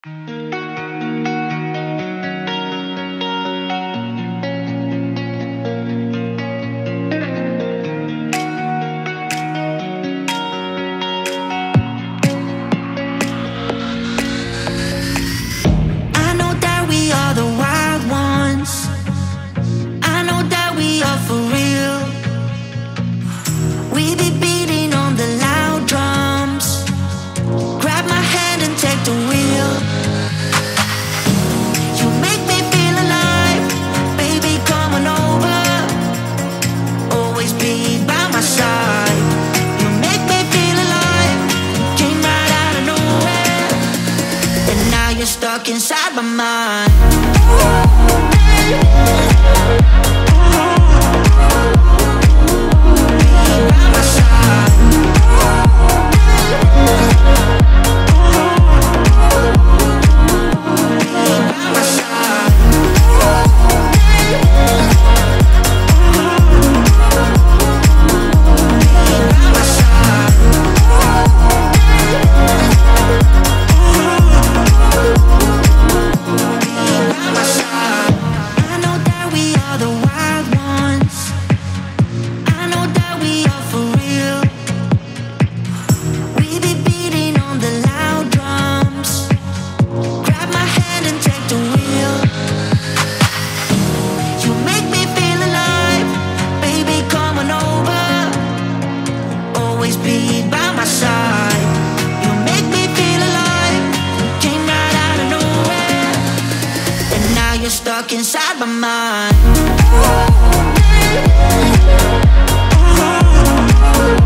I know that we are the wild ones. I know that we are for real. We be beating on the loud drums. Grab my hand and take the wheel. You make me feel alive, baby, come on over. Always be by my side. You make me feel alive, came right out of nowhere, and now you're stuck inside my mind. By my side. By my side. By my side. By my side. I know that we are the wild ones. I know that we are for real. We be beating on the loud drums. Grab my hand and take the wheel. You make me feel alive, baby, come on over. Always be by my side. You make me feel alive, came right out of nowhere, and now you're stuck inside my mind.